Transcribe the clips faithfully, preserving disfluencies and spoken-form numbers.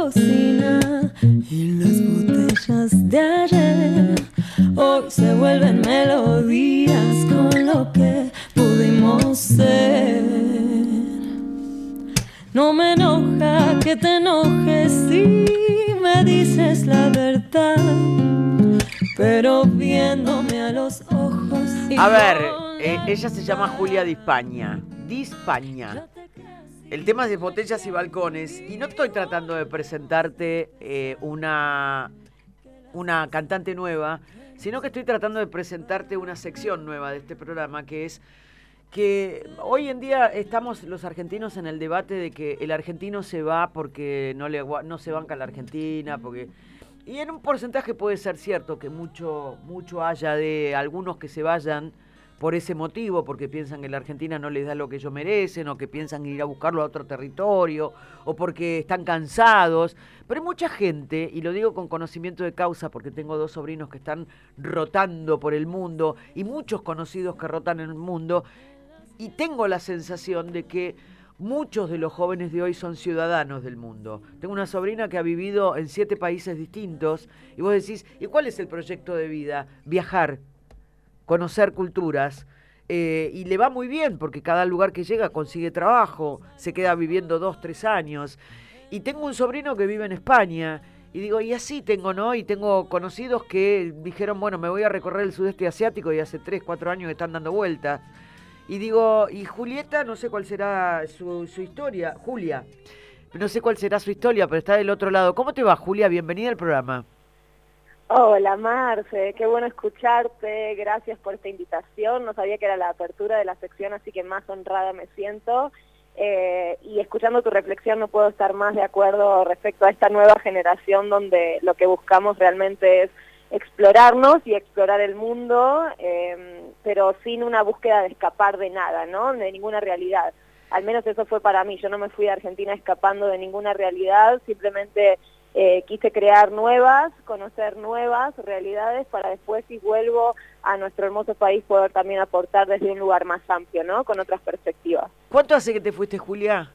cocina y las botellas de ayer hoy se vuelven melodías con lo que pudimos ser. No me enoja que te enojes si me dices la verdad, pero viéndome a los ojos y a ver, eh, ella se llama Julia Di Spagna. Di Spagna. El tema es de botellas y balcones. Y no estoy tratando de presentarte eh, una, una cantante nueva, sino que estoy tratando de presentarte una sección nueva de este programa, que es que hoy en día estamos los argentinos en el debate de que el argentino se va porque no, le, no se banca la Argentina, porque... Y en un porcentaje puede ser cierto que mucho, mucho haya de algunos que se vayan por ese motivo, porque piensan que la Argentina no les da lo que ellos merecen, o que piensan ir a buscarlo a otro territorio, o porque están cansados. Pero hay mucha gente, y lo digo con conocimiento de causa, porque tengo dos sobrinos que están rotando por el mundo, y muchos conocidos que rotan en el mundo, y tengo la sensación de que muchos de los jóvenes de hoy son ciudadanos del mundo. Tengo una sobrina que ha vivido en siete países distintos, y vos decís, ¿y cuál es el proyecto de vida? Viajar, conocer culturas, eh, y le va muy bien porque cada lugar que llega consigue trabajo, se queda viviendo dos, tres años. Y tengo un sobrino que vive en España, y digo, y así tengo, ¿no? Y tengo conocidos que dijeron, bueno, me voy a recorrer el sudeste asiático, y hace tres, cuatro años que están dando vueltas. Y digo, y Julieta, no sé cuál será su, su historia, Julia, no sé cuál será su historia, pero está del otro lado. ¿Cómo te va, Julia? Bienvenida al programa. Hola Marce, qué bueno escucharte, gracias por esta invitación, no sabía que era la apertura de la sección, así que más honrada me siento, eh, y escuchando tu reflexión no puedo estar más de acuerdo respecto a esta nueva generación donde lo que buscamos realmente es explorarnos y explorar el mundo, eh, pero sin una búsqueda de escapar de nada, ¿no? De ninguna realidad. Al menos eso fue para mí, yo no me fui a Argentina escapando de ninguna realidad, simplemente... Eh, quise crear nuevas, conocer nuevas realidades para después, si vuelvo a nuestro hermoso país, poder también aportar desde un lugar más amplio, ¿no? Con otras perspectivas. ¿Cuánto hace que te fuiste, Julia?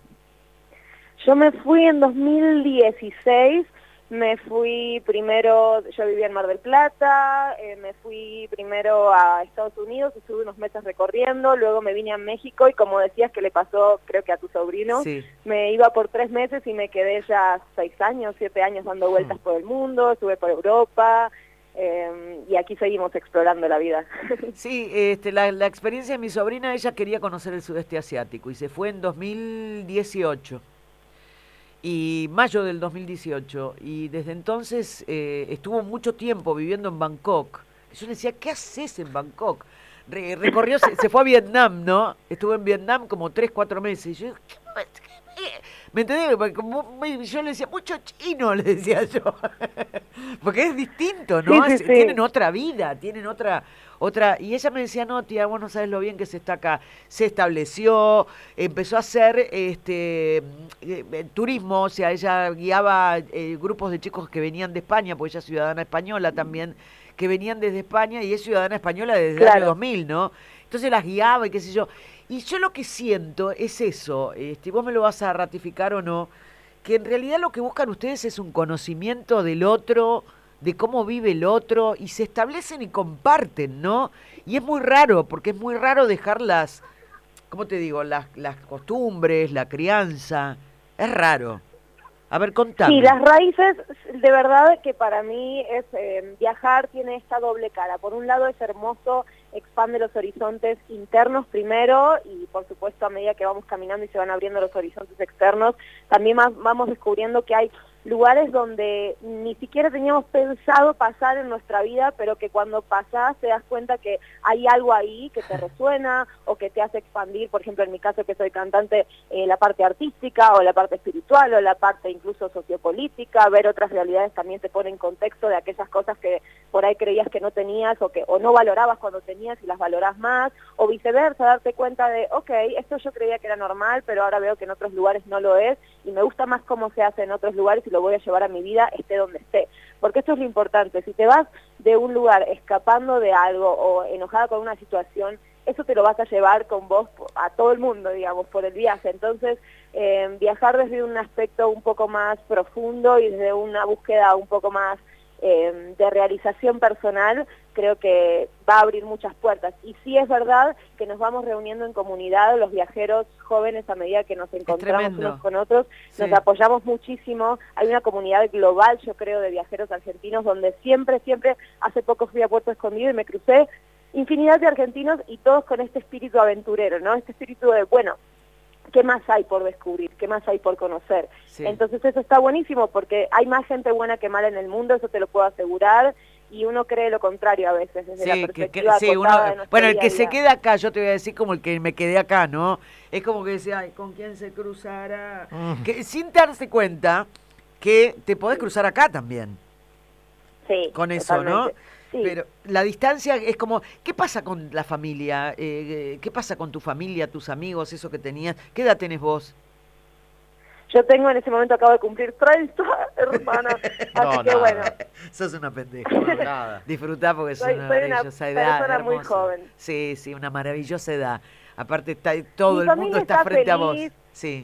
Yo me fui en dos mil dieciséis, me fui primero, yo vivía en Mar del Plata, eh, me fui primero a Estados Unidos, estuve unos meses recorriendo, luego me vine a México y como decías que le pasó, creo que a tu sobrino, sí. Me iba por tres meses y me quedé ya seis años, siete años dando vueltas mm. por el mundo, estuve por Europa, eh, y aquí seguimos explorando la vida. Sí, este, la, la experiencia de mi sobrina, ella quería conocer el sudeste asiático y se fue en dos mil dieciocho. Y mayo del dos mil dieciocho, y desde entonces eh, estuvo mucho tiempo viviendo en Bangkok. Yo le decía, ¿qué haces en Bangkok? Re, recorrió, se, se fue a Vietnam, ¿no? Estuvo en Vietnam como tres, cuatro meses. Y yo, ¿qué, qué, ¿me entendés? Como, yo le decía, mucho chino, le decía yo. Porque es distinto, ¿no? Sí, sí, sí. Tienen otra vida, tienen otra... Otra, y ella me decía, no, tía, vos no sabes lo bien que se está acá. Se estableció, empezó a hacer este eh, turismo, o sea, ella guiaba eh, grupos de chicos que venían de España, porque ella es ciudadana española también, que venían desde España, y es ciudadana española desde claro. el año dos mil, ¿no? Entonces las guiaba y qué sé yo. Y yo lo que siento es eso, este, vos me lo vas a ratificar o no, que en realidad lo que buscan ustedes es un conocimiento del otro, de cómo vive el otro, y se establecen y comparten, ¿no? Y es muy raro, porque es muy raro dejar las, ¿cómo te digo? Las, las costumbres, la crianza, es raro. A ver, contame. Sí, las raíces, de verdad que para mí es eh, viajar tiene esta doble cara. Por un lado es hermoso, expande los horizontes internos primero y por supuesto a medida que vamos caminando y se van abriendo los horizontes externos, también más, vamos descubriendo que hay lugares donde ni siquiera teníamos pensado pasar en nuestra vida, pero que cuando pasás te das cuenta que hay algo ahí que te resuena o que te hace expandir, por ejemplo en mi caso que soy cantante, eh, la parte artística o la parte espiritual o la parte incluso sociopolítica, ver otras realidades también te pone en contexto de aquellas cosas que por ahí creías que no tenías o que o no valorabas cuando tenías y las valorás más, o viceversa, darte cuenta de, ok, esto yo creía que era normal, pero ahora veo que en otros lugares no lo es, y me gusta más cómo se hace en otros lugares y lo voy a llevar a mi vida, esté donde esté. Porque esto es lo importante, si te vas de un lugar escapando de algo o enojada con una situación, eso te lo vas a llevar con vos a todo el mundo, digamos, por el viaje. Entonces, eh, viajar desde un aspecto un poco más profundo y desde una búsqueda un poco más eh, de realización personal, creo que va a abrir muchas puertas. Y sí es verdad que nos vamos reuniendo en comunidad, los viajeros jóvenes, a medida que nos encontramos unos con otros, sí. Nos apoyamos muchísimo. Hay una comunidad global, yo creo, de viajeros argentinos, donde siempre, siempre, hace poco fui a Puerto Escondido y me crucé infinidad de argentinos y todos con este espíritu aventurero, ¿no? Este espíritu de, bueno, ¿qué más hay por descubrir? ¿Qué más hay por conocer? Sí. Entonces eso está buenísimo porque hay más gente buena que mala en el mundo, eso te lo puedo asegurar, y uno cree lo contrario a veces, desde sí, la perspectiva que, que, sí, uno, bueno, el día que se queda acá, yo te voy a decir como el que me quedé acá, ¿no? Es como que decía, ay, ¿con quién se cruzará? Mm. Que, sin darse cuenta que te podés cruzar acá también. Sí, con eso, totalmente. ¿no? Sí. Pero la distancia es como, ¿qué pasa con la familia? Eh, ¿Qué pasa con tu familia, tus amigos, eso que tenías? ¿Qué edad tenés vos? Yo tengo en ese momento, acabo de cumplir treinta, hermana, así no, que nada. Bueno. Sos una pendeja, no, nada. Disfrutá porque sos soy, una soy maravillosa una edad, persona hermosa. muy joven. Sí, sí, una maravillosa edad. Aparte está todo Mi el mundo está, está frente feliz. a vos. Sí.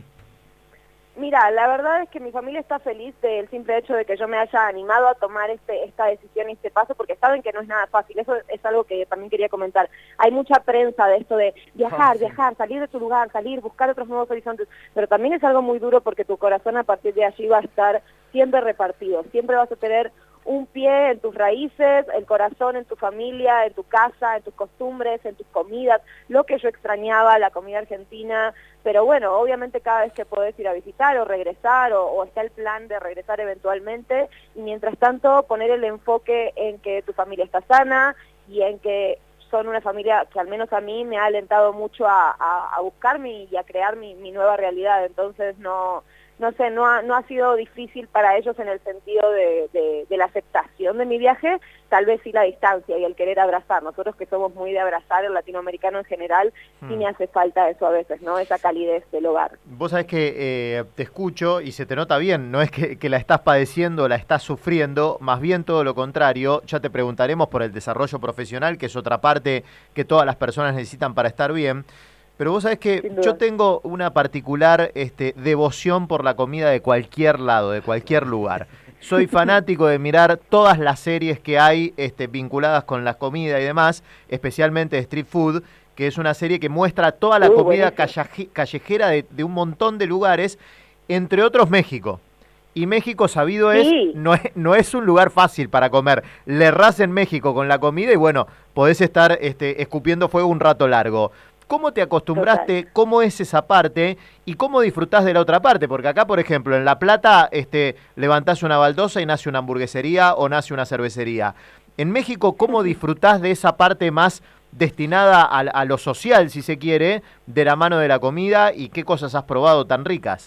Mira, la verdad es que mi familia está feliz del simple hecho de que yo me haya animado a tomar este, esta decisión y este paso, porque saben que no es nada fácil. Eso es algo que también quería comentar. Hay mucha prensa de esto de viajar, oh, sí. viajar, salir de tu lugar, salir, buscar otros nuevos horizontes, pero también es algo muy duro porque tu corazón a partir de allí va a estar siempre repartido. Siempre vas a tener un pie en tus raíces, el corazón en tu familia, en tu casa, en tus costumbres, en tus comidas, lo que yo extrañaba, la comida argentina, pero bueno, obviamente cada vez que podés ir a visitar o regresar, o, o está el plan de regresar eventualmente, y mientras tanto poner el enfoque en que tu familia está sana y en que son una familia que al menos a mí me ha alentado mucho a, a, a buscarme y a crear mi, mi nueva realidad. Entonces no... no sé, no ha, no ha sido difícil para ellos en el sentido de, de, de la aceptación de mi viaje, tal vez sí la distancia y el querer abrazar. Nosotros que somos muy de abrazar, el latinoamericano en general, hmm. sí me hace falta eso a veces, ¿no? Esa calidez del hogar. Vos sabés que eh, te escucho y se te nota bien, no es que, que la estás padeciendo, la estás sufriendo, más bien todo lo contrario. Ya te preguntaremos por el desarrollo profesional, que es otra parte que todas las personas necesitan para estar bien. Pero vos sabés que yo tengo una particular este, devoción por la comida de cualquier lado, de cualquier lugar. Soy fanático de mirar todas las series que hay este, vinculadas con la comida y demás, especialmente Street Food, que es una serie que muestra toda la uh, comida calle, callejera de, de un montón de lugares, entre otros México. Y México, sabido es, sí. no es, no es un lugar fácil para comer. Le errás en México con la comida y bueno, podés estar este, escupiendo fuego un rato largo. ¿Cómo te acostumbraste? Total. ¿Cómo es esa parte? ¿Y cómo disfrutás de la otra parte? Porque acá, por ejemplo, en La Plata este, levantás una baldosa y nace una hamburguesería o nace una cervecería. En México, ¿cómo disfrutás de esa parte más destinada a, a lo social, si se quiere, de la mano de la comida? ¿Y qué cosas has probado tan ricas?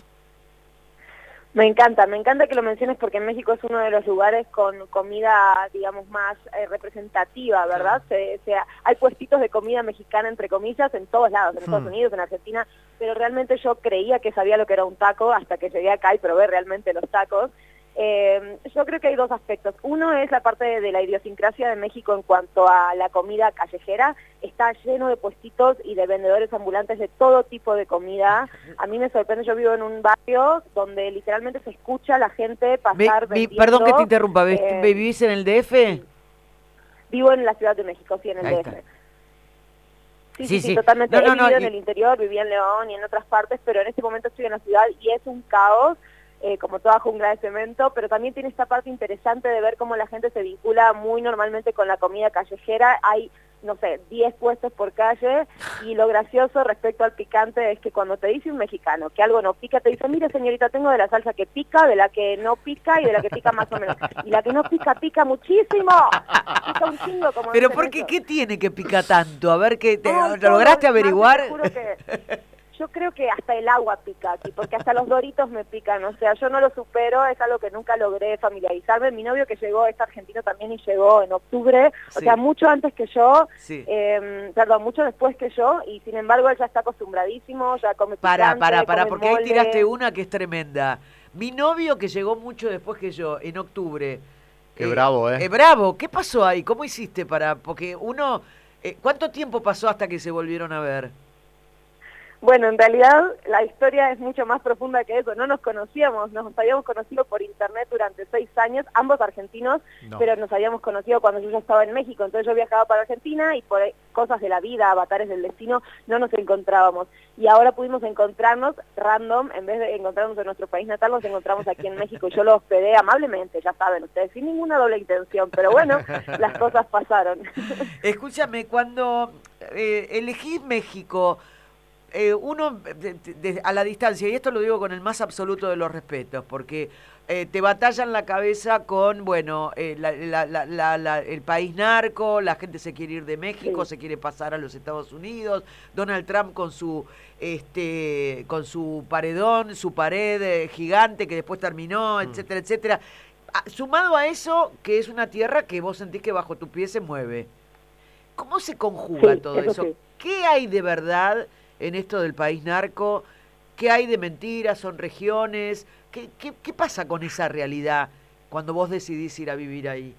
Me encanta, me encanta que lo menciones porque en México es uno de los lugares con comida, digamos, más eh, representativa, ¿verdad? Se, se, hay puestitos de comida mexicana, entre comillas, en todos lados, en Estados Unidos, en Argentina, pero realmente yo creía que sabía lo que era un taco hasta que llegué acá y probé realmente los tacos. Eh, yo creo que hay dos aspectos. Uno es la parte de, de la idiosincrasia de México en cuanto a la comida callejera. Está lleno de puestitos y de vendedores ambulantes de todo tipo de comida. A mí me sorprende, yo vivo en un barrio donde literalmente se escucha a la gente pasar mi, mi, Perdón que te interrumpa, eh, ¿vivís en el D F? Vivo en la Ciudad de México, sí, en el Ahí D F. Está. Sí, sí, sí, sí, sí, totalmente. No, no, He vivido no, en y... el interior, vivía en León y en otras partes, pero en este momento estoy en la ciudad y es un caos. Eh, como toda jungla de cemento, pero también tiene esta parte interesante de ver cómo la gente se vincula muy normalmente con la comida callejera. Hay, no sé, diez puestos por calle, y lo gracioso respecto al picante es que cuando te dice un mexicano que algo no pica, te dice, mire señorita, tengo de la salsa que pica, de la que no pica y de la que pica más o menos. Y la que no pica, pica muchísimo. Pica un chingo, como pero ¿por qué? ¿Qué tiene que pica tanto? A ver, ¿qué te, oh, ¿lo lograste averiguar? Te juro que... Yo creo que hasta el agua pica aquí, porque hasta los Doritos me pican, o sea, yo no lo supero, es algo que nunca logré familiarizarme. Mi novio que llegó es argentino también y llegó en octubre, sí. o sea, mucho antes que yo, sí. eh, perdón, mucho después que yo, y sin embargo él ya está acostumbradísimo, ya come picante, Para, para, para, come porque mole. ahí tiraste una que es tremenda. Mi novio que llegó mucho después que yo, en octubre. Qué eh, bravo, ¿eh? eh bravo, ¿qué pasó ahí? ¿Cómo hiciste para...? Porque uno... Eh, ¿Cuánto tiempo pasó hasta que se volvieron a ver? Bueno, en realidad la historia es mucho más profunda que eso. No nos conocíamos, nos habíamos conocido por internet durante seis años, ambos argentinos, no. Pero nos habíamos conocido cuando yo ya estaba en México. Entonces yo viajaba para Argentina y por cosas de la vida, avatares del destino, no nos encontrábamos. Y ahora pudimos encontrarnos random, en vez de encontrarnos en nuestro país natal, nos encontramos aquí en México. Yo lo hospedé amablemente, ya saben ustedes, sin ninguna doble intención, pero bueno, las cosas pasaron. Escúchame, cuando eh, elegís México, Eh, uno de, de, a la distancia, y esto lo digo con el más absoluto de los respetos, porque eh, te batallan la cabeza con, bueno, eh, la, la, la, la, la, el país narco, la gente se quiere ir de México, sí. Se quiere pasar a los Estados Unidos, Donald Trump con su este con su paredón, su pared eh, gigante que después terminó, mm. etcétera, etcétera. Ah, sumado a eso, que es una tierra que vos sentís que bajo tu pie se mueve. ¿Cómo se conjuga sí, todo eso? eso? Sí. ¿Qué hay de verdad en esto del país narco? ¿Qué hay de mentiras? ¿Son regiones? ¿Qué, qué, qué pasa con esa realidad cuando vos decidís ir a vivir ahí?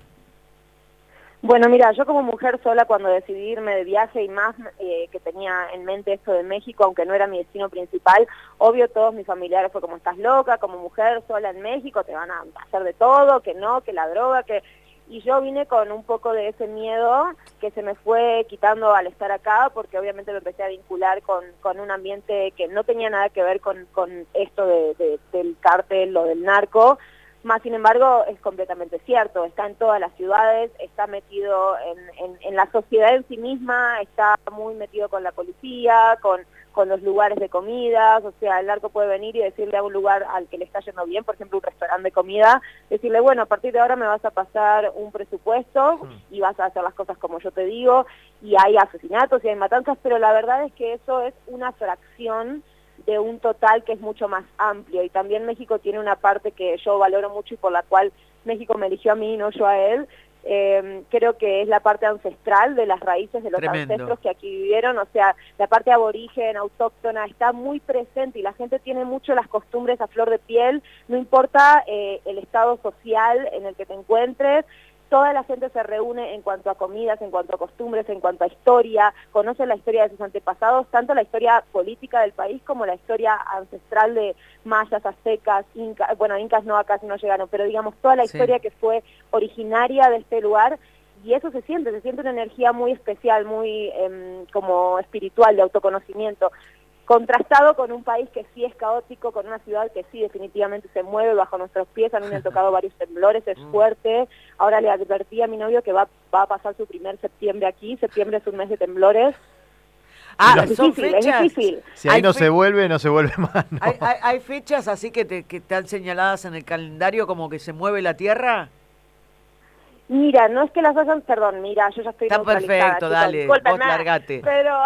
Bueno, mira, yo como mujer sola cuando decidí irme de viaje y más eh, que tenía en mente esto de México, aunque no era mi destino principal, obvio todos mis familiares fue como estás loca, como mujer sola en México, te van a hacer de todo, que no, que la droga, que... Y yo vine con un poco de ese miedo que se me fue quitando al estar acá, porque obviamente me empecé a vincular con, con un ambiente que no tenía nada que ver con, con esto de, de, del cártel o del narco. Más sin embargo, es completamente cierto, está en todas las ciudades, está metido en, en, en la sociedad en sí misma, está muy metido con la policía, con, con los lugares de comidas. O sea, el narco puede venir y decirle a un lugar al que le está yendo bien, por ejemplo un restaurante de comida, decirle, bueno, a partir de ahora me vas a pasar un presupuesto y vas a hacer las cosas como yo te digo, y hay asesinatos y hay matanzas, pero la verdad es que eso es una fracción de un total que es mucho más amplio. Y también México tiene una parte que yo valoro mucho y por la cual México me eligió a mí y no yo a él. Eh, creo que es la parte ancestral de las raíces de los Tremendo. ancestros que aquí vivieron. O sea, la parte aborigen, autóctona, está muy presente y la gente tiene mucho las costumbres a flor de piel, no importa eh, el estado social en el que te encuentres. Toda la gente se reúne en cuanto a comidas, en cuanto a costumbres, en cuanto a historia, conoce la historia de sus antepasados, tanto la historia política del país como la historia ancestral de mayas, aztecas, incas, bueno, incas no, acá no llegaron, pero digamos toda la historia sí. que fue originaria de este lugar, y eso se siente, se siente una energía muy especial, muy eh, como espiritual, de autoconocimiento. Contrastado con un país que sí es caótico, con una ciudad que sí definitivamente se mueve bajo nuestros pies. A mí me han tocado varios temblores, es fuerte. Ahora le advertí a mi novio que va, va a pasar su primer septiembre aquí. Septiembre es un mes de temblores. Ah, es son difícil, fechas. Es difícil. Si ahí no se vuelve, no se vuelve más. ¿No? ¿Hay, hay, hay fechas así que, te, que están señaladas en el calendario como que se mueve la Tierra? Mira, no es que las hayan, perdón, mira, yo ya estoy Está perfecto, dale, vos largate. Pero,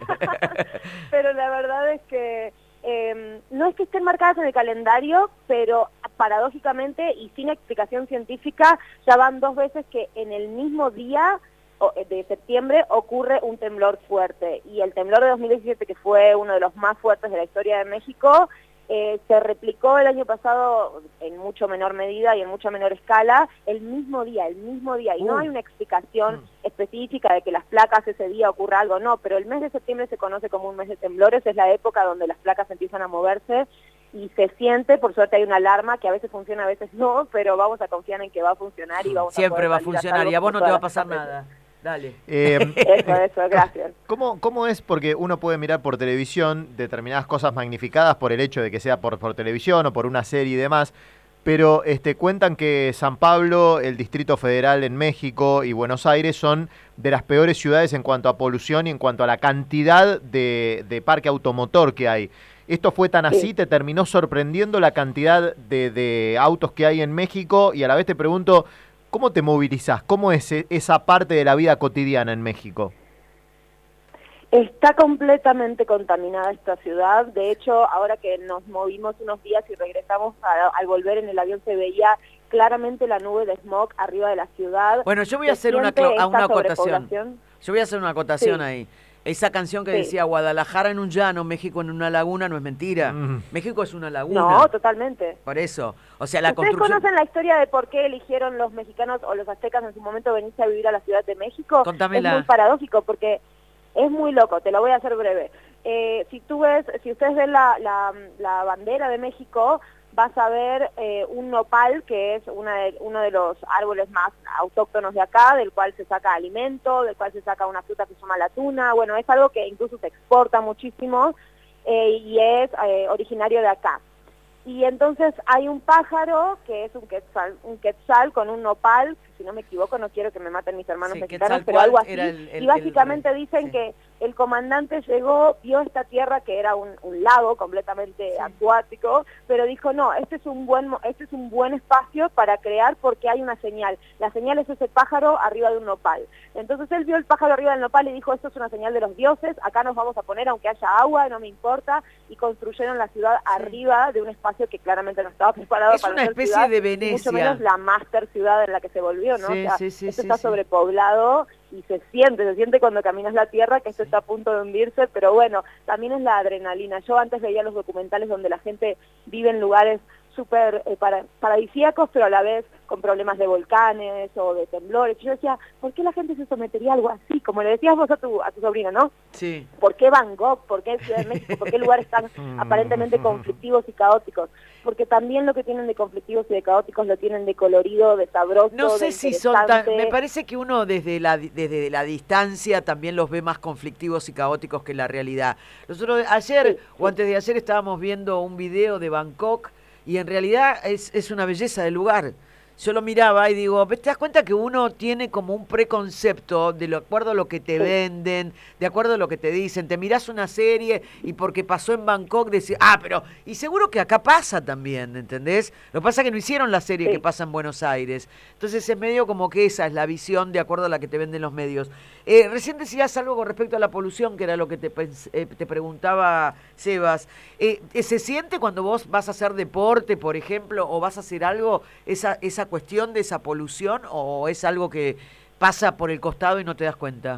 pero la verdad es que eh, no es que estén marcadas en el calendario, pero paradójicamente y sin explicación científica, ya van dos veces que en el mismo día de septiembre ocurre un temblor fuerte. Y el temblor de dos mil diecisiete, que fue uno de los más fuertes de la historia de México, Eh, se replicó el año pasado en mucho menor medida y en mucha menor escala, el mismo día, el mismo día, y uh. no hay una explicación uh. específica de que las placas ese día ocurra algo, no, pero el mes de septiembre se conoce como un mes de temblores, es la época donde las placas empiezan a moverse y se siente, por suerte hay una alarma que a veces funciona, a veces no, pero vamos a confiar en que va a funcionar y vamos Siempre a va a funcionar y a vos no te va a pasar nada. Dale. Eh, eso, eso, gracias. ¿Cómo, ¿Cómo es? Porque uno puede mirar por televisión determinadas cosas magnificadas por el hecho de que sea por, por televisión o por una serie y demás, pero este, cuentan que San Pablo, el Distrito Federal en México y Buenos Aires son de las peores ciudades en cuanto a polución y en cuanto a la cantidad de, de parque automotor que hay. ¿Esto fue tan así? Sí. ¿Te terminó sorprendiendo la cantidad de, de autos que hay en México? Y a la vez te pregunto, ¿cómo te movilizás? ¿Cómo es esa parte de la vida cotidiana en México? Está completamente contaminada esta ciudad. De hecho, ahora que nos movimos unos días y regresamos a, al volver en el avión, se veía claramente la nube de smog arriba de la ciudad. Bueno, yo voy a hacer una, a una acotación. Yo voy a hacer una acotación sí. ahí. Esa canción que Sí. decía Guadalajara en un llano, México en una laguna, no es mentira. Mm. México es una laguna. No, totalmente. Por eso. O sea, la ¿Ustedes construcción... conocen la historia de por qué eligieron los mexicanos o los aztecas en su momento venirse a vivir a la Ciudad de México? Contámela. Es muy paradójico porque es muy loco, te lo voy a hacer breve. Eh, si tú ves, si ustedes ven la, la, la bandera de México, vas a ver eh, un nopal, que es una de, uno de los árboles más autóctonos de acá, del cual se saca alimento, del cual se saca una fruta que se llama la tuna. Bueno, es algo que incluso se exporta muchísimo eh, y es eh, originario de acá. Y entonces hay un pájaro que es un quetzal, un quetzal con un nopal, que si no me equivoco, no quiero que me maten mis hermanos Sí, mexicanos, pero algo así. Quetzalcóatl era el- el- y básicamente el- dicen sí. que el comandante llegó, vio esta tierra que era un, un lago completamente Sí. acuático, pero dijo, no, este es un buen mo- este es un buen espacio para crear porque hay una señal. La señal es ese pájaro arriba de un nopal. Entonces él vio el pájaro arriba del nopal y dijo, esto es una señal de los dioses, acá nos vamos a poner aunque haya agua, no me importa, y construyeron la ciudad arriba de un espacio que claramente no estaba preparado Es para una ser especie ciudad, de y Venecia. mucho menos la máster ciudad en la que se volvió, ¿no? Sí, o sea, sí, sí, esto sí, está sí. sobrepoblado y se siente, se siente cuando caminas la tierra que esto está a punto de hundirse, pero bueno, también es la adrenalina. Yo antes veía los documentales donde la gente vive en lugares súper eh, para, paradisíacos, pero a la vez con problemas de volcanes o de temblores. Yo decía, ¿por qué la gente se sometería a algo así? Como le decías vos a tu, a tu sobrina, ¿no? Sí. ¿Por qué Van Gogh? ¿Por qué Ciudad de México? ¿Por qué lugares tan aparentemente conflictivos y caóticos? Porque también lo que tienen de conflictivos y de caóticos lo tienen de colorido, de sabroso, No sé de si son tan... interesante. Me parece que uno desde la, desde la distancia también los ve más conflictivos y caóticos que la realidad. Nosotros ayer Sí, o antes de ayer estábamos viendo un video de Bangkok y en realidad es, es una belleza del lugar. Yo lo miraba y digo, ¿te das cuenta que uno tiene como un preconcepto de lo, acuerdo a lo que te Sí. venden, de acuerdo a lo que te dicen? Te mirás una serie y porque pasó en Bangkok decís, ah, pero... Y seguro que acá pasa también, ¿entendés? Lo que pasa es que no hicieron la serie Sí. que pasa en Buenos Aires. Entonces es medio como que esa es la visión de acuerdo a la que te venden los medios. Eh, recién decías algo con respecto a la polución, que era lo que te, pens- eh, te preguntaba Sebas. Eh, ¿Se siente cuando vos vas a hacer deporte, por ejemplo, o vas a hacer algo, esa, esa cuestión de esa polución, o es algo que pasa por el costado y no te das cuenta?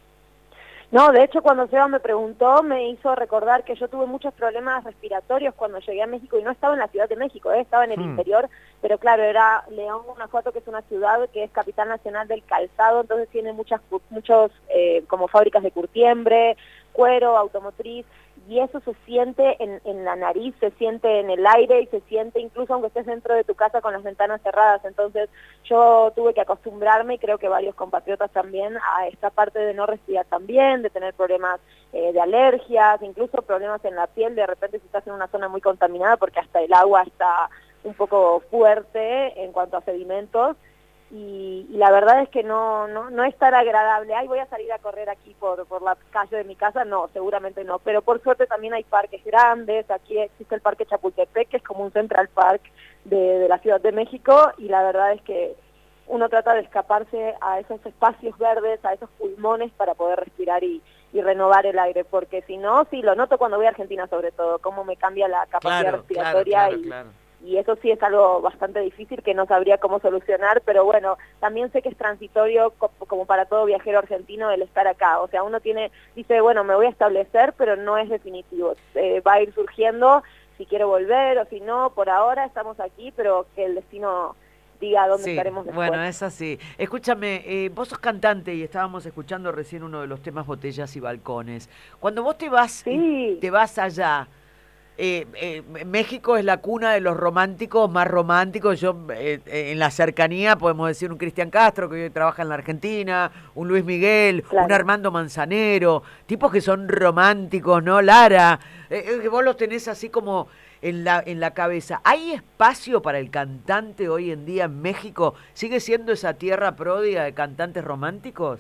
No, de hecho cuando Seba me preguntó me hizo recordar que yo tuve muchos problemas respiratorios cuando llegué a México y no estaba en la Ciudad de México, ¿eh? Estaba en el Hmm. interior, pero claro, era León, Guanajuato, que es una ciudad que es capital nacional del calzado, entonces tiene muchas cu- muchos eh, como fábricas de curtiembre, cuero, automotriz, y eso se siente en, en la nariz, se siente en el aire y se siente incluso aunque estés dentro de tu casa con las ventanas cerradas. Entonces yo tuve que acostumbrarme y creo que varios compatriotas también a esta parte de no respirar tan bien, de tener problemas eh, de alergias, incluso problemas en la piel, de repente si estás en una zona muy contaminada porque hasta el agua está un poco fuerte en cuanto a sedimentos. Y, y la verdad es que no, no no es tan agradable. Ay, voy a salir a correr aquí por, por la calle de mi casa, no, seguramente no, pero por suerte también hay parques grandes. Aquí existe el Parque Chapultepec, que es como un Central Park de, de la Ciudad de México, y la verdad es que uno trata de escaparse a esos espacios verdes, a esos pulmones para poder respirar y, y renovar el aire, porque si no, sí, lo noto cuando voy a Argentina sobre todo, cómo me cambia la capacidad Claro, respiratoria claro, claro, y claro. y eso sí es algo bastante difícil que no sabría cómo solucionar, pero bueno, también sé que es transitorio co- como para todo viajero argentino el estar acá, o sea, uno tiene, dice, bueno, me voy a establecer, pero no es definitivo, eh, va a ir surgiendo si quiero volver o si no, por ahora estamos aquí, pero que el destino diga dónde Sí, estaremos después. bueno, es así. Escúchame, eh, vos sos cantante y estábamos escuchando recién uno de los temas Botellas y Balcones. Cuando vos te vas, y Sí. te vas allá, eh, eh, México es la cuna de los románticos más románticos. Yo eh, eh, en la cercanía podemos decir un Cristian Castro que hoy trabaja en la Argentina, un Luis Miguel, Claro. un Armando Manzanero, tipos que son románticos, ¿no? Lara, eh, eh, que vos los tenés así como en la, en la cabeza. ¿Hay espacio para el cantante hoy en día en México? ¿Sigue siendo esa tierra pródiga de cantantes románticos?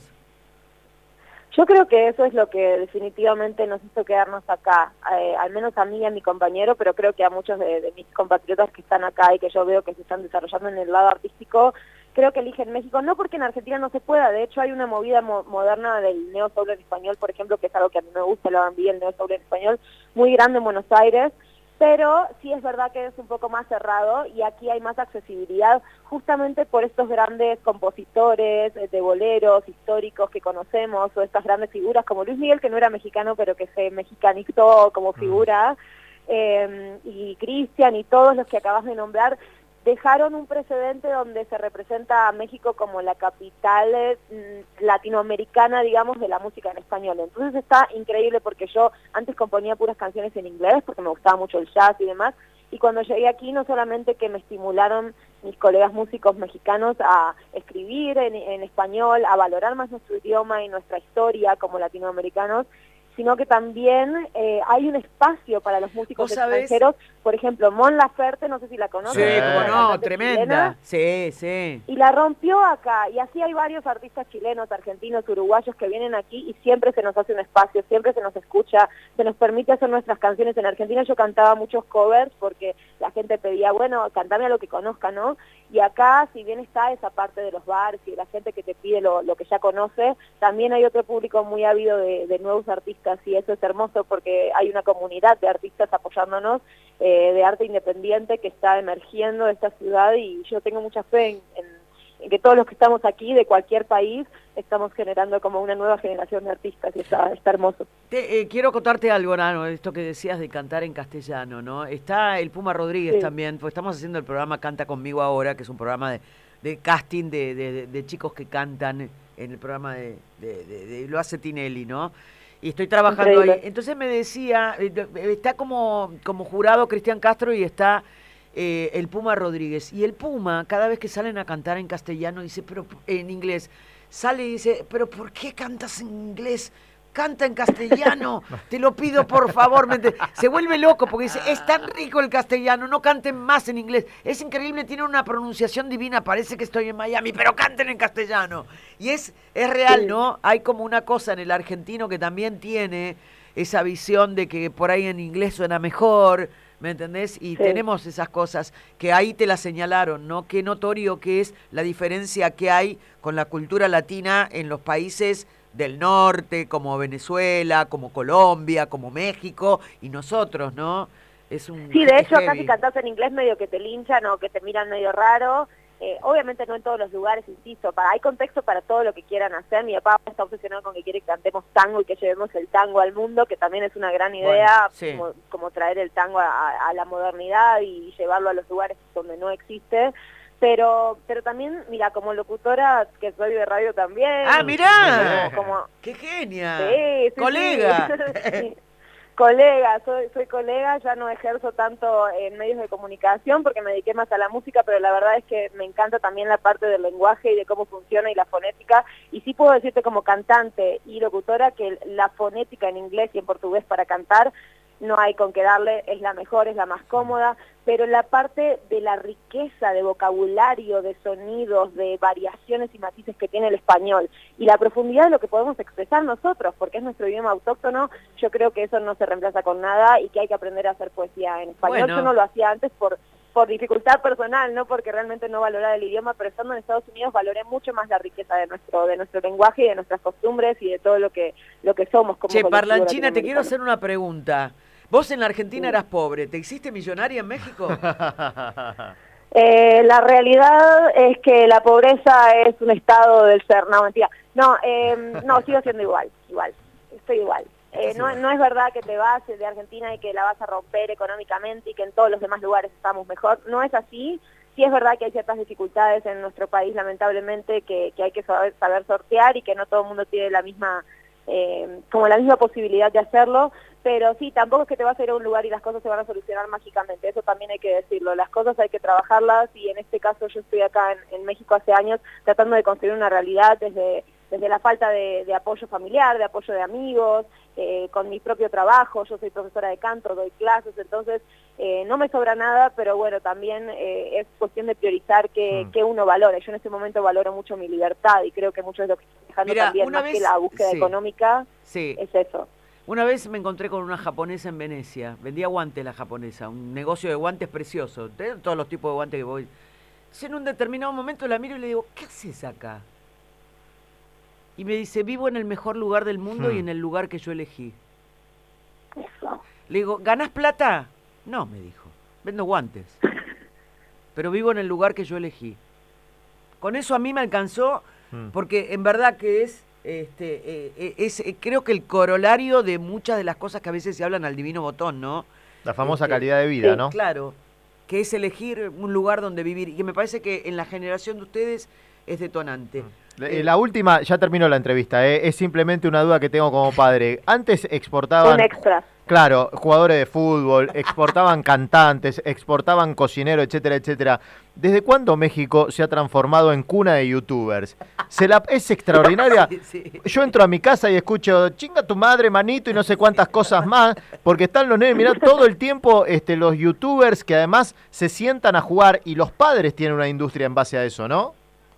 Yo creo que eso es lo que definitivamente nos hizo quedarnos acá, eh, al menos a mí y a mi compañero, pero creo que a muchos de, de mis compatriotas que están acá y que yo veo que se están desarrollando en el lado artístico, creo que eligen México, no porque en Argentina no se pueda, de hecho hay una movida mo moderna del neo soul en español, por ejemplo, que es algo que a mí me gusta, el R and B, el neo soul en español, muy grande en Buenos Aires, pero sí es verdad que es un poco más cerrado y aquí hay más accesibilidad justamente por estos grandes compositores de boleros históricos que conocemos, o estas grandes figuras como Luis Miguel, que no era mexicano pero que se mexicanizó como figura, mm. eh, y Cristian y todos los que acabas de nombrar, dejaron un precedente donde se representa a México como la capital eh, latinoamericana, digamos, de la música en español. Entonces está increíble porque yo antes componía puras canciones en inglés porque me gustaba mucho el jazz y demás, y cuando llegué aquí no solamente que me estimularon mis colegas músicos mexicanos a escribir en, en español, a valorar más nuestro idioma y nuestra historia como latinoamericanos, sino que también eh, hay un espacio para los músicos extranjeros. Por ejemplo, Mon Laferte, no sé si la conoces. Sí, como no, tremenda. Chilena, sí, sí. Y la rompió acá, y así hay varios artistas chilenos, argentinos, uruguayos que vienen aquí y siempre se nos hace un espacio, siempre se nos escucha, se nos permite hacer nuestras canciones. En Argentina yo cantaba muchos covers porque la gente pedía, bueno, cantame a lo que conozca, ¿no? Y acá, si bien está esa parte de los bares y de la gente que te pide lo, lo que ya conoce, también hay otro público muy ávido de, de nuevos artistas, y eso es hermoso porque hay una comunidad de artistas apoyándonos, eh, de arte independiente que está emergiendo de esta ciudad, y yo tengo mucha fe en, en, en que todos los que estamos aquí, de cualquier país, estamos generando como una nueva generación de artistas, y está, está hermoso. Te, eh, quiero contarte algo, Nano, esto que decías de cantar en castellano, ¿no? Está el Puma Rodríguez sí. también, pues estamos haciendo el programa Canta Conmigo Ahora, que es un programa de, de casting de, de, de, de chicos que cantan en el programa de, de, de, de lo hace Tinelli, ¿no? Y estoy trabajando Increíble. ahí. Entonces me decía, está como, como jurado Cristian Castro y está eh, el Puma Rodríguez. Y el Puma, cada vez que salen a cantar en castellano, dice, pero en inglés, sale y dice, pero ¿por qué cantas en inglés? Canta en castellano, te lo pido por favor. Se vuelve loco porque dice, es tan rico el castellano, no canten más en inglés. Es increíble, tiene una pronunciación divina, parece que estoy en Miami, pero canten en castellano. Y es, es real, ¿no? Hay como una cosa en el argentino que también tiene esa visión de que por ahí en inglés suena mejor, ¿me entendés? Y sí. tenemos esas cosas que ahí te las señalaron, ¿no? Qué notorio que es la diferencia que hay con la cultura latina en los países del norte, como Venezuela, como Colombia, como México, y nosotros, ¿no? Es un Sí, de hecho, heavy. acá si cantás en inglés medio que te linchan o que te miran medio raro. Eh, obviamente no en todos los lugares, insisto, para, hay contexto para todo lo que quieran hacer. Mi papá está obsesionado con que quiere que cantemos tango y que llevemos el tango al mundo, que también es una gran idea, bueno, sí. como, como traer el tango a, a la modernidad y llevarlo a los lugares donde no existe. Pero pero también, mira, como locutora, que soy de radio también. ¡Ah, mirá! Como, como, ¡Qué genia! Sí, sí, ¡Colega! Sí. Colega, soy, soy colega, ya no ejerzo tanto en medios de comunicación porque me dediqué más a la música, pero la verdad es que me encanta también la parte del lenguaje y de cómo funciona y la fonética, y sí puedo decirte como cantante y locutora que la fonética en inglés y en portugués para cantar no hay con qué darle, es la mejor, es la más cómoda, pero la parte de la riqueza de vocabulario, de sonidos, de variaciones y matices que tiene el español, y la profundidad de lo que podemos expresar nosotros, porque es nuestro idioma autóctono, yo creo que eso no se reemplaza con nada y que hay que aprender a hacer poesía en español. Bueno. Yo no lo hacía antes por por dificultad personal, no porque realmente no valoraba el idioma, pero estando en Estados Unidos valoré mucho más la riqueza de nuestro de nuestro lenguaje y de nuestras costumbres y de todo lo que lo que somos como Che, Parlanchina, te quiero hacer una pregunta. Vos en la Argentina sí. eras pobre, ¿te hiciste millonaria en México? eh, la realidad es que la pobreza es un estado del ser, no, mentira. No, eh, no, sigo siendo igual, igual, estoy igual. Eh, no, no es verdad que te vas de Argentina y que la vas a romper económicamente y que en todos los demás lugares estamos mejor, no es así. Sí es verdad que hay ciertas dificultades en nuestro país, lamentablemente, que, que hay que saber, saber sortear y que no todo el mundo tiene la misma, eh, como la misma posibilidad de hacerlo, pero sí, tampoco es que te vas a ir a un lugar y las cosas se van a solucionar mágicamente, eso también hay que decirlo, las cosas hay que trabajarlas, y en este caso yo estoy acá en, en México hace años tratando de construir una realidad desde, desde la falta de, de apoyo familiar, de apoyo de amigos, eh, con mi propio trabajo. Yo soy profesora de canto, doy clases, entonces eh, no me sobra nada, pero bueno, también eh, es cuestión de priorizar qué, mm. qué uno valora. Yo en este momento valoro mucho mi libertad y creo que mucho de lo que estoy dejando Mira, también, más vez, que la búsqueda sí, económica, sí. es eso. Una vez me encontré con una japonesa en Venecia, vendía guantes la japonesa, un negocio de guantes precioso, de todos los tipos de guantes que voy. Entonces en un determinado momento la miro y le digo, ¿qué haces acá? Y me dice, vivo en el mejor lugar del mundo hmm. y en el lugar que yo elegí. Eso. Le digo, ¿ganás plata? No, me dijo, vendo guantes. Pero vivo en el lugar que yo elegí. Con eso a mí me alcanzó, mm. porque en verdad que es, este, eh, es eh, creo que el corolario de muchas de las cosas que a veces se hablan al divino botón, ¿no? La famosa este, calidad de vida, sí, ¿no? Claro, que es elegir un lugar donde vivir. Y que me parece que en la generación de ustedes es detonante. Mm. Eh, la última, ya terminó la entrevista, ¿eh? Es simplemente una duda que tengo como padre. Antes exportaban... Un extra. Claro, jugadores de fútbol, exportaban cantantes, exportaban cocineros, etcétera, etcétera. ¿Desde cuándo México se ha transformado en cuna de youtubers? Se la, es extraordinaria. Sí, sí. Yo entro a mi casa y escucho, chinga tu madre, manito, y no sé cuántas cosas más, porque están los nenes, mirá, todo el tiempo este, los youtubers que además se sientan a jugar y los padres tienen una industria en base a eso, ¿no?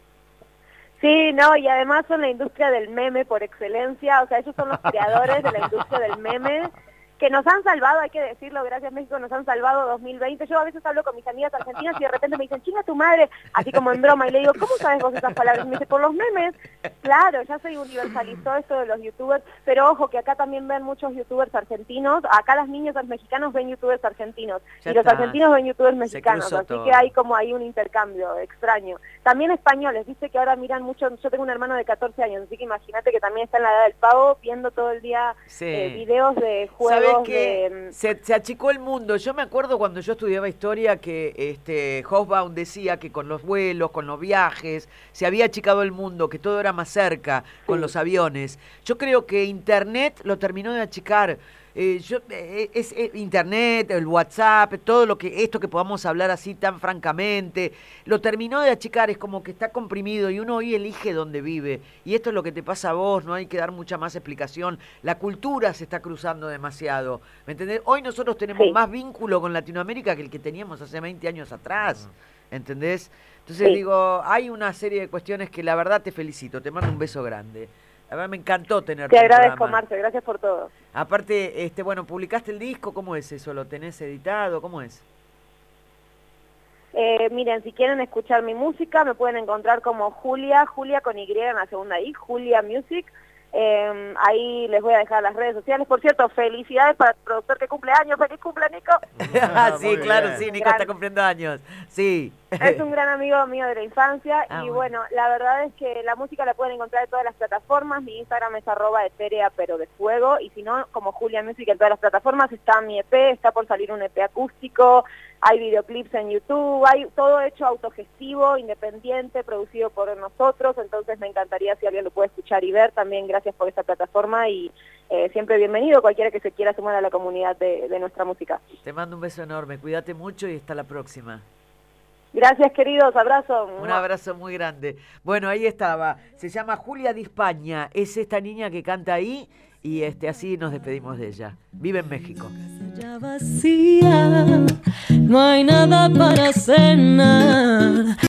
Sí, no, y además son la industria del meme por excelencia, o sea, ellos son los creadores de la industria del meme, que nos han salvado, hay que decirlo, gracias México, nos han salvado dos mil veinte. Yo a veces hablo con mis amigas argentinas y de repente me dicen, chinga tu madre, así como en broma, y le digo, ¿cómo sabes vos esas palabras? Y me dice, por los memes. Claro, ya se universalizó esto de los youtubers, pero ojo, que acá también ven muchos youtubers argentinos, acá las niñas mexicanos ven youtubers argentinos, ya y está. Los argentinos ven youtubers mexicanos, así todo. Que hay como ahí un intercambio extraño. También españoles, dice que ahora miran mucho, yo tengo un hermano de catorce años, así que imagínate que también está en la edad del pavo, viendo todo el día sí. eh, videos de juegos. Que se, se achicó el mundo. Yo me acuerdo cuando yo estudiaba historia que este Hobsbawm decía que con los vuelos, con los viajes, se había achicado el mundo, que todo era más cerca con sí. los aviones. Yo creo que Internet lo terminó de achicar. Eh, yo, eh, es, es Internet, el WhatsApp, todo lo que esto que podamos hablar así tan francamente, lo terminó de achicar, es como que está comprimido y uno hoy elige dónde vive. Y esto es lo que te pasa a vos, no hay que dar mucha más explicación. La cultura se está cruzando demasiado, ¿me entendés? Hoy nosotros tenemos sí. más vínculo con Latinoamérica que el que teníamos hace veinte años atrás, ¿entendés? Entonces sí. digo, hay una serie de cuestiones que la verdad te felicito, te mando un beso grande. La verdad me encantó tenerte. Te agradezco, Marce, gracias por todo. Aparte, este, bueno, publicaste el disco, ¿cómo es eso? ¿Lo tenés editado? ¿Cómo es? Eh, miren, si quieren escuchar mi música, me pueden encontrar como Julia, Julia con Y en la segunda I, Julia Music. Eh, ahí les voy a dejar las redes sociales. Por cierto, felicidades para el productor que cumple años. ¡Feliz cumple, Nico! Ah, sí, claro, bien. Sí, Nico gran, está cumpliendo años. Sí. Es un gran amigo mío de la infancia. Ah, y bueno. bueno, la verdad es que la música la pueden encontrar en todas las plataformas. Mi Instagram es arroba eterea, pero de fuego. Y si no, como Julia Music en todas las plataformas. Está mi E P, está por salir un E P acústico. Hay videoclips en YouTube, hay todo hecho autogestivo, independiente, producido por nosotros, entonces me encantaría si alguien lo puede escuchar y ver. También gracias por esta plataforma y eh, siempre bienvenido cualquiera que se quiera sumar a la comunidad de, de nuestra música. Te mando un beso enorme, cuídate mucho y hasta la próxima. Gracias, queridos, abrazo. Un abrazo muy grande. Bueno, ahí estaba, se llama Julia Dispaña, es esta niña que canta ahí y este así nos despedimos de ella. Vive en México. Ya vacía, no hay nada para cenar.